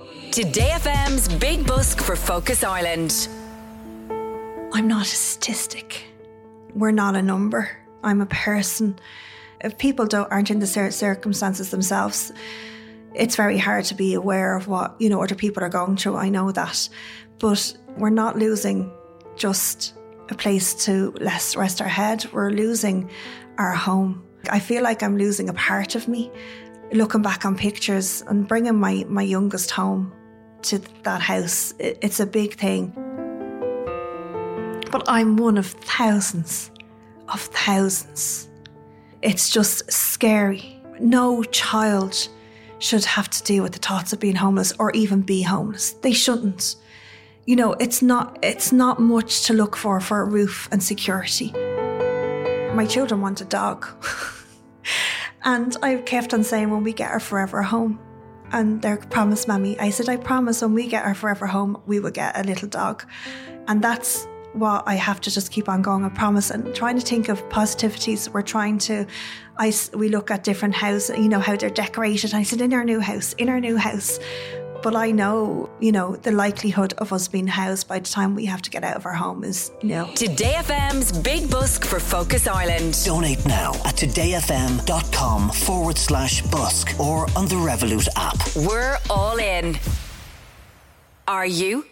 Today FM's Big Busk for Focus Ireland. I'm not a statistic. We're not a number. I'm a person. If people aren't in the circumstances themselves, it's very hard to be aware of what, other people are going through. I know that. But we're not losing just a place to rest our head. We're losing our home. I feel like I'm losing a part of me. Looking back on pictures and bringing my youngest home to that house, it's a big thing. But I'm one of thousands. It's just scary. No child should have to deal with the thoughts of being homeless or even be homeless. They shouldn't. It's not much to look for a roof and security. My children want a dog. And I kept on saying, when we get our forever home. And they promised Mammy. I said, I promise when we get our forever home, we will get a little dog. And that's what I have to just keep on going. I promise. And trying to think of positivities. We look at different houses, how they're decorated. I said, in our new house. But I know, the likelihood of us being housed by the time we have to get out of our home is nil. Today FM's Big Busk for Focus Ireland. Donate now at todayfm.com/busk or on the Revolut app. We're all in. Are you?